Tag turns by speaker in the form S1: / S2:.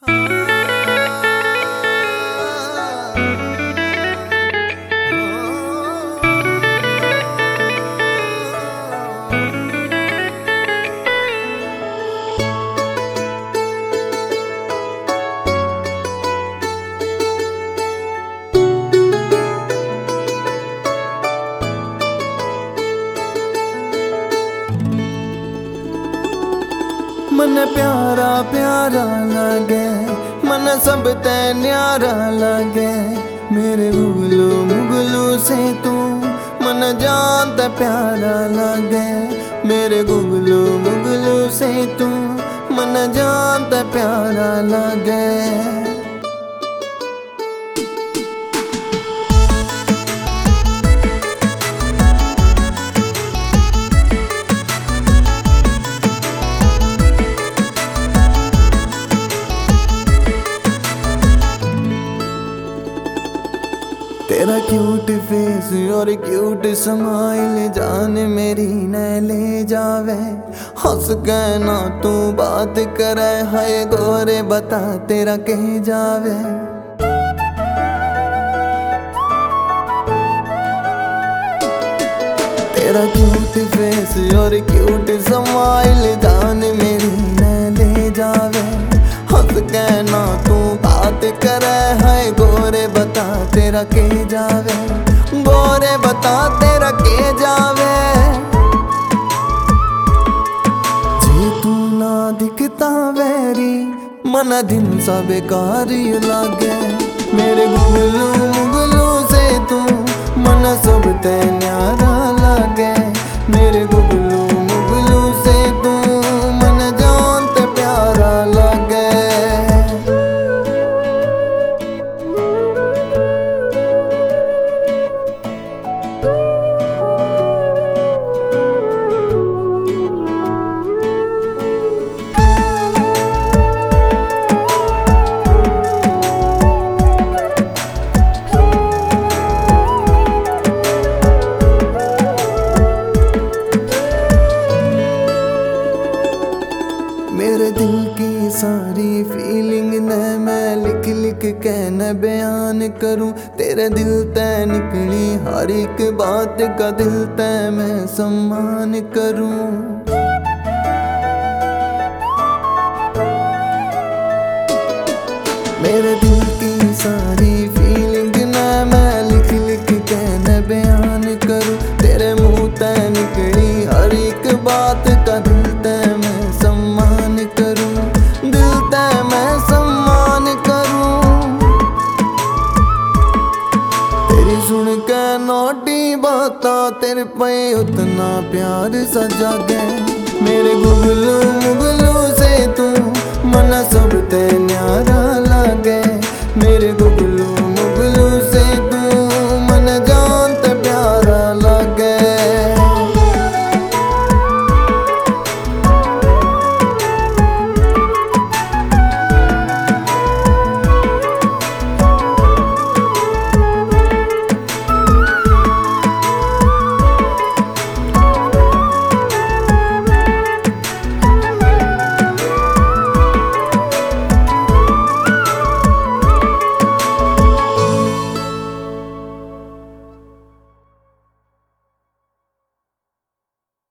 S1: मन प्यारा प्यारा लगे, मन सब ते न्यारा लगे। मेरे गुगलू मुगलू से तू मन जान ते प्यारा लगे। मेरे गुगलू मुगलू से तू मन जान ते प्यारा लगे। तेरा क्यूट फेस और क्यूट स्माइल जान मेरी न ले जावे। हंस के ना तू बात करे, हाय गोरे बता तेरा कह जावे। तेरा क्यूट फेस और क्यूट स्माइल जान मेरी न ले जावे। हंस के ना तू बात करे, हाय गोरे बता तेरा के जावे। गोरे बता तेरा के जावे। जे तू ना दिखता वेरी मन दिन सा बेकार लागे। मेरे गुगलू मुगलू से तू मन सब ते न्यारा लागे। मेरे गुगलू मुगलू से तू मन जान ते प्यारा लागे। मेरे दिल की सारी फीलिंग ने मैं लिख लिख के न बयान करूं। तेरे दिल तय निकली हर एक बात का दिल तय मैं सम्मान करूं। मेरे दिल की सारी फीलिंग ने मैं लिख लिख के न बयान करूं। तेरे मुंह तय निकली हर एक बात का दिल तय मैं सम्मान करूं। दिल तय मैं सम्मान करूं। तेरी सुन के नोटी बाता तेरे पे उतना प्यार सा जागे। मेरे गुगलू